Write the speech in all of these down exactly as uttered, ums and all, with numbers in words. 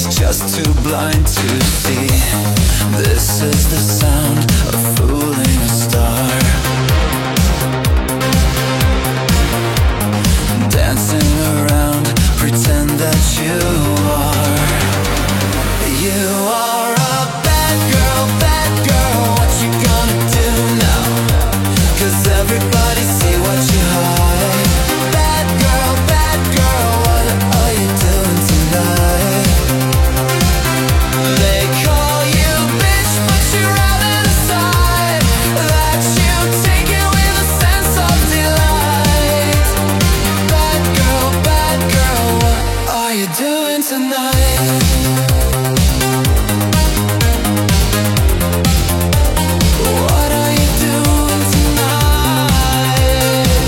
just too blind to see. This is the sound of fooling a star. Dancing around, pretend that you are. You are a bad girl, bad girl. What you gonna do now? 'Cause everybody see what you hide. Bad girl, bad girl. What are you doing tonight? They call you bitch, but you're rather decide that you take it with a sense of delight. Bad girl, bad girl. What are you doing tonight? What are you doing tonight?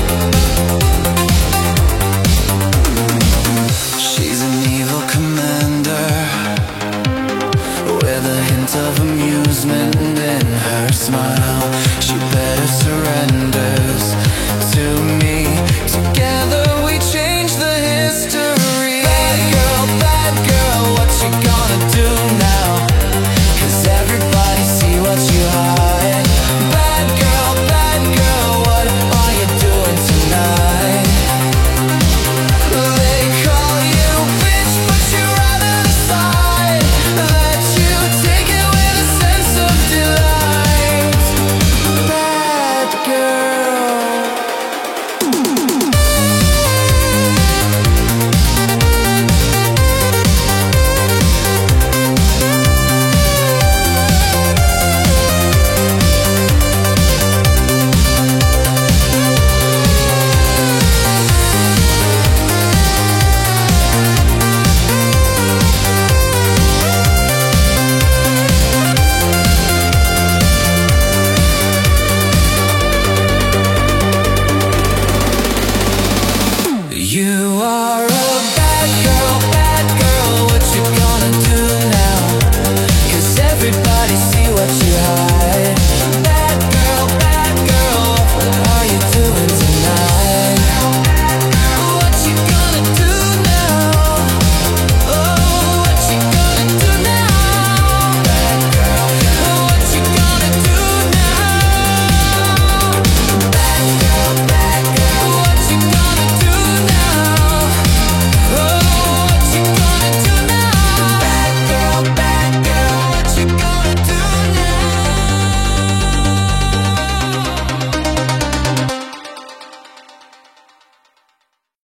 She's an evil commander with a hint of amusement in her smile. She better surrenders to